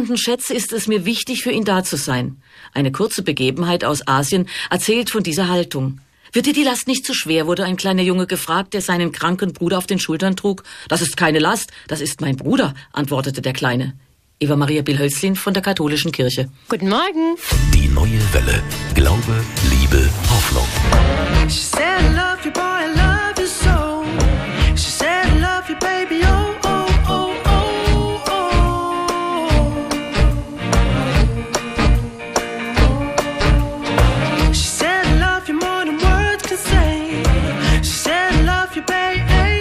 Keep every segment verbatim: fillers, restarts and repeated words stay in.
sterbenden Schätze ist es mir wichtig, für ihn da zu sein. Eine kurze Begebenheit aus Asien erzählt von dieser Haltung. Wird dir die Last nicht zu schwer, wurde ein kleiner Junge gefragt, der seinen kranken Bruder auf den Schultern trug. Das ist keine Last, das ist mein Bruder, antwortete der Kleine. Eva Maria Bill-Hölzlin von der Katholischen Kirche. Guten Morgen. Die neue Welle. Glaube, Liebe, Hoffnung. She said I love you, boy, I love you so. She said I love you, baby, oh, oh, oh, oh, oh. She said I love you more than words can say. She said I love you, baby.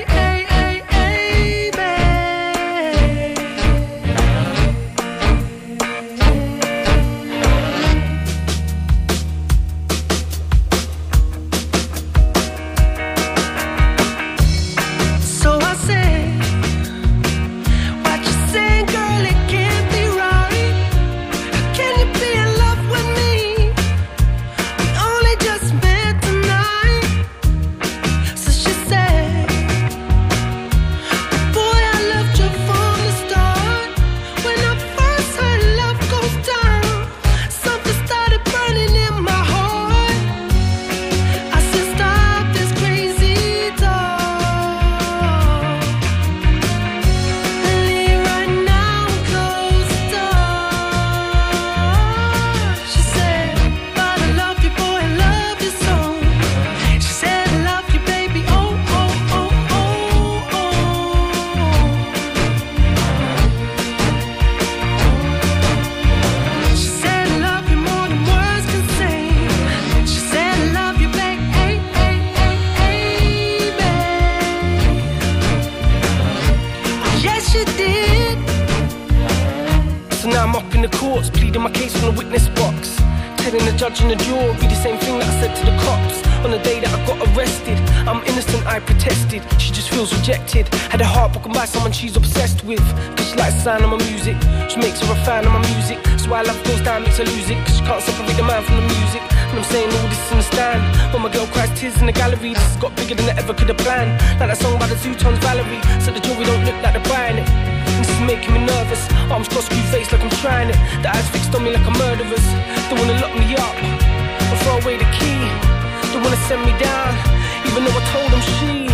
Judge in the jury, the same thing that I said to the cops on the day that I got arrested. I'm innocent, I protested. She just feels rejected. Had her heart broken by someone she's obsessed with. Cause she likes the sound of my music. She makes her a fan of my music. That's why love goes down, makes her lose it. Cause she can't separate the man from the music. And I'm saying all this in the stand. When my girl cries tears in the gallery, this has got bigger than I ever could have planned. Like that song by the Zootons, Valerie. Said the jewelry don't look like they're buying it. This is making me nervous. Arms crossed, screw face like I'm trying it. The eyes fixed on me like a murderer's. They wanna lock me up or throw away the key. They wanna send me down, even though I told them she.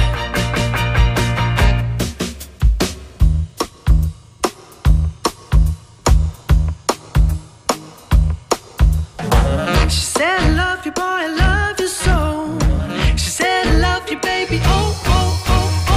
She said I love you, boy, I love you so. She said I love you, baby, oh, oh, oh.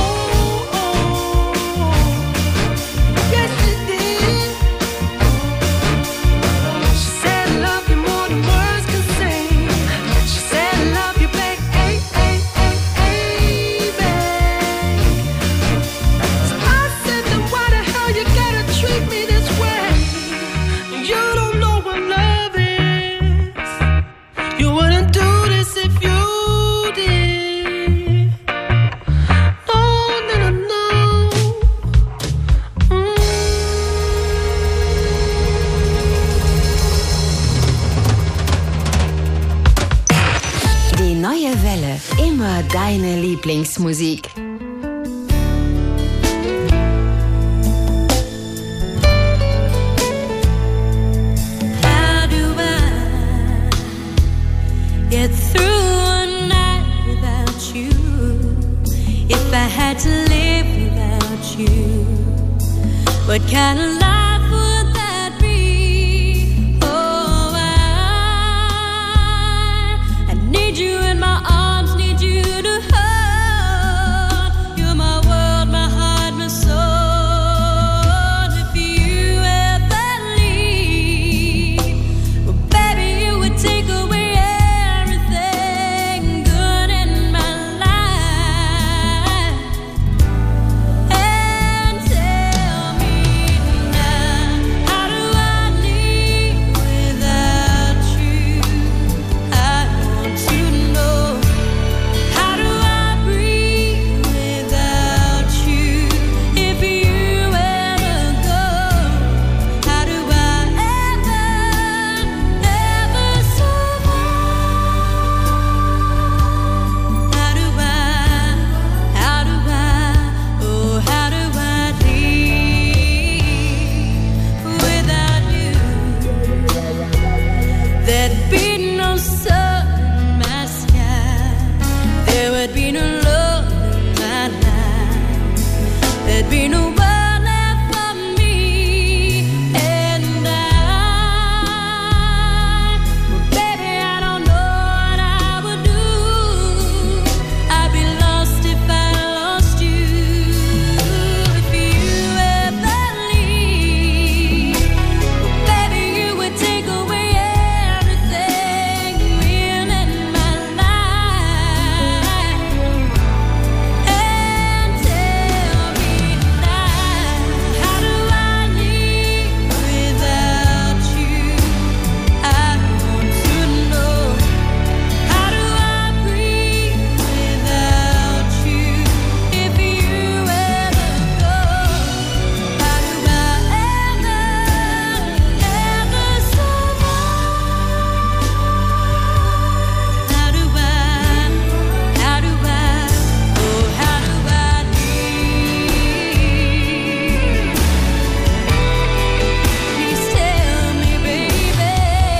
Deine Lieblingsmusik. How do I get through a night without you? If I had to live without you, what kind of life would that be? Oh, I, I need you in my arms, need you to hold. You're my world, my heart, my soul. If you ever leave, well, baby, you would take away everything good in my life. And tell me now. there'd be no sun in my sky, there would be no love in my life, there'd be no world left for me and I. Well, baby, I don't know what I would do. I'd be lost if I lost you. If you ever leave, baby, you would take away everything real in my life. And tell me now, how do I live without you? I want to know. How do I breathe without you? If you ever go, how do I ever, ever survive? How do I, how do I, oh, how do I live? Please tell me, baby.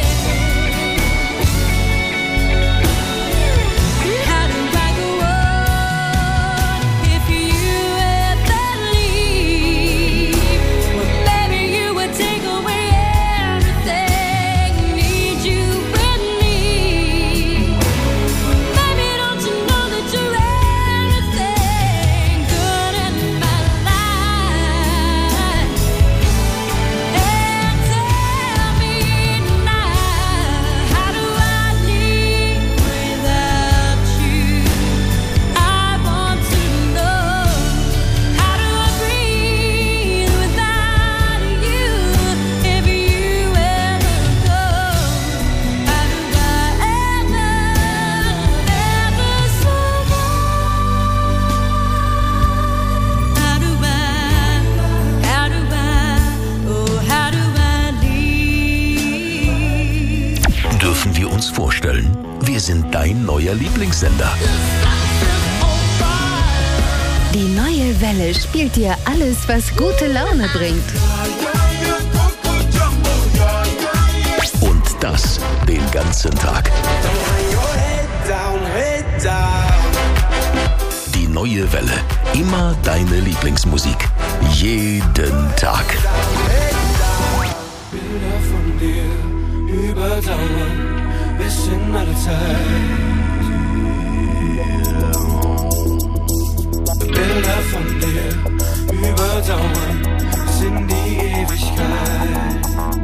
How do I go on if you ever leave? Well, baby, you would take away everything. Need you with me. Baby, don't you know that you're everything good in my life? And tell me now, how do I live without you? I want to know. How do I breathe without you? If you ever go, how do I ever, ever survive? How do I, how do I, oh, how do I live? Dürfen wir uns vorstellen, wir sind dein neuer Lieblingssender. Die neue Welle spielt dir alles, was gute Laune bringt. Und das den ganzen Tag. Die neue Welle. Immer deine Lieblingsmusik. Jeden Tag. Bilder von dir überdauern bis in alle Zeit. Bilder von dir überdauern bis in die Ewigkeit.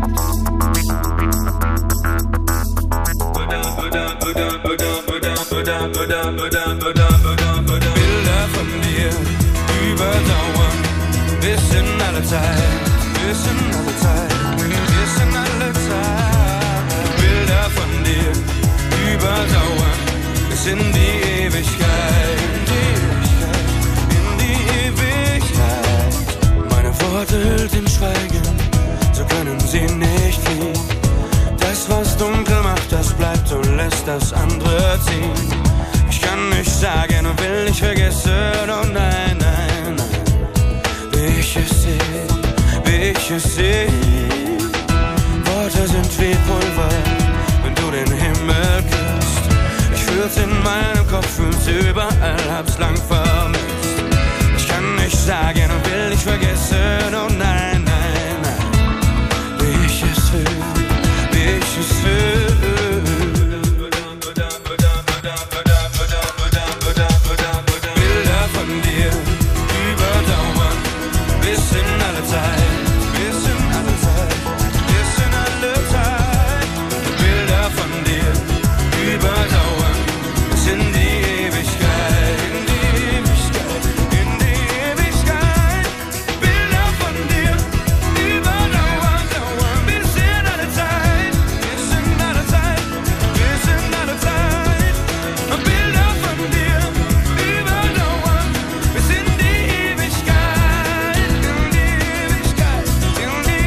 Bilder von dir überdauern bis in alle Zeit, bis in alle Zeit, bis in alle Zeit. Bilder von dir überdauern bis in die Ewigkeit, in die Ewigkeit. Meine Worte hüllen Schweigen, so können sie nicht fliehen. Das, was dunkel macht, das bleibt und lässt das andere ziehen. Ich kann nicht sagen und will nicht vergessen, oh nein, nein, nein. Wie ich es sehe, wie ich es sehe. Worte sind wie Pulver, wenn du den Himmel küsst. Ich fühl's in meinem Kopf, fühl's überall, hab's lang vermisst. Ich kann nicht sagen und will nicht vergessen, oh nein, nein, nein. Wie ich es fühl, wie ich es fühl. Bilder von dir überdauern bis in alle Zeit, bis in alle Zeit, bis in alle Zeit. Bilder von dir überdauern bis in die Ewigkeit, in die Ewigkeit, in die Ewigkeit. Bilder von dir überdauern, dauern bis in alle Zeit, bis in alle Zeit, bis in alle Zeit. Bilder von dir überdauern bis in die Ewigkeit, in die Ewigkeit, in die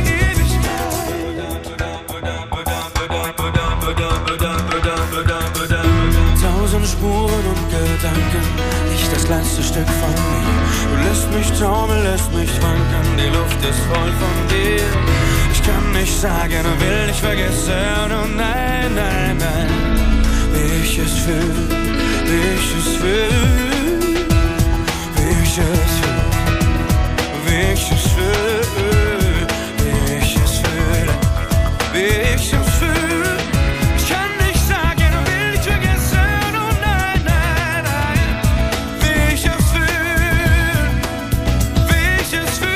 Ewigkeit. Tausend Spuren und Gedanken, nicht das kleinste Stück von mir. Du lässt mich taumeln, lässt mich wanken, die Luft ist voll von dir. Ich Ich kann nicht sagen und will nicht vergessen. Oh nein, nein, nein. Wie ich es fühl, wie ich es fühl, wie ich es fühl, wie ich es fühl, wie ich es fühl, wie ich es fühl. Ich kann nicht sagen und will nicht vergessen. Oh nein, nein, nein. Wie ich es fühl, wie ich es fühl.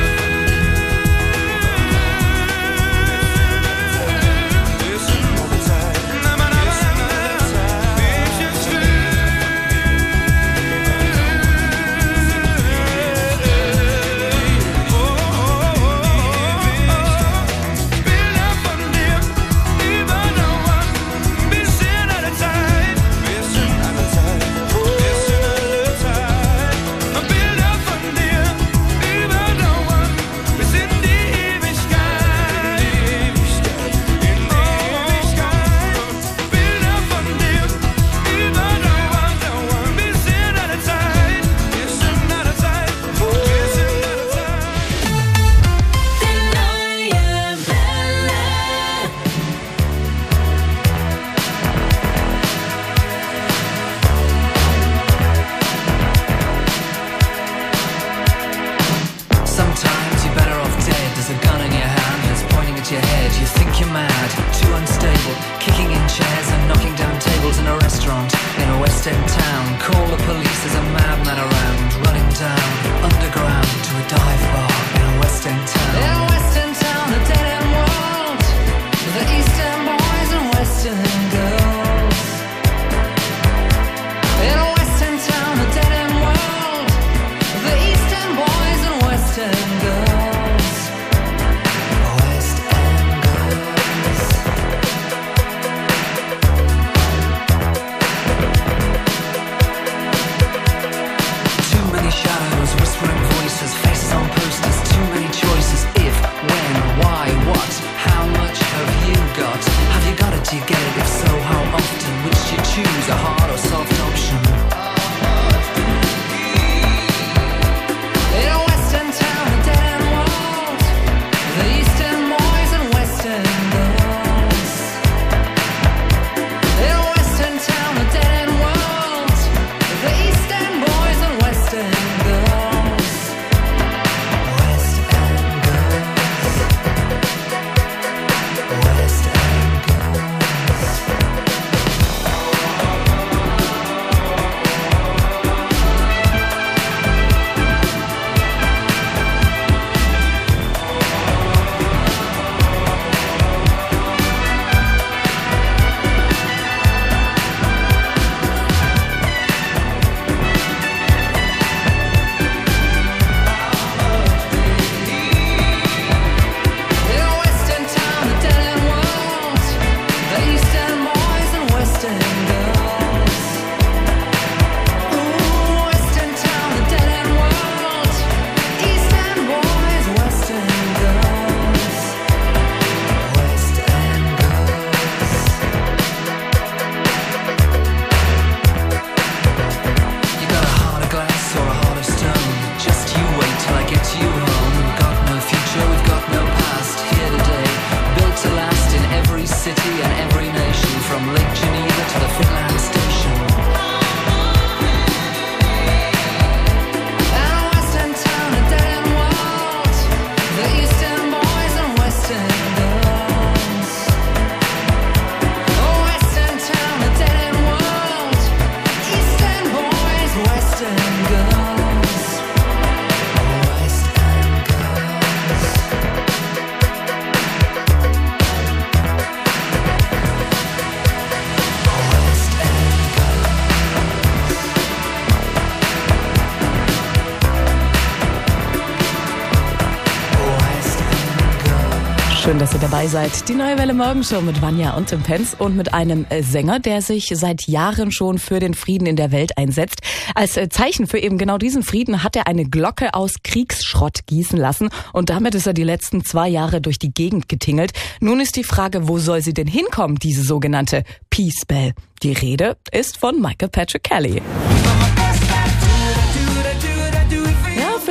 Schön, dass ihr dabei seid. Die Neue Welle Morgenshow mit Vanja und Tim Penz und mit einem Sänger, der sich seit Jahren schon für den Frieden in der Welt einsetzt. Als Zeichen für eben genau diesen Frieden hat er eine Glocke aus Kriegsschrott gießen lassen und damit ist er die letzten zwei Jahre durch die Gegend getingelt. Nun ist die Frage, wo soll sie denn hinkommen, diese sogenannte Peace Bell? Die Rede ist von Michael Patrick Kelly.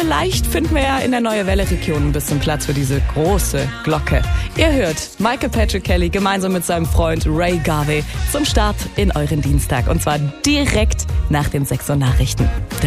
vielleicht finden wir ja in der Neue Welle Region ein bisschen Platz für diese große Glocke. Ihr hört Michael Patrick Kelly gemeinsam mit seinem Freund Ray Garvey zum Start in euren Dienstag. Und zwar direkt nach den sechs Uhr Nachrichten.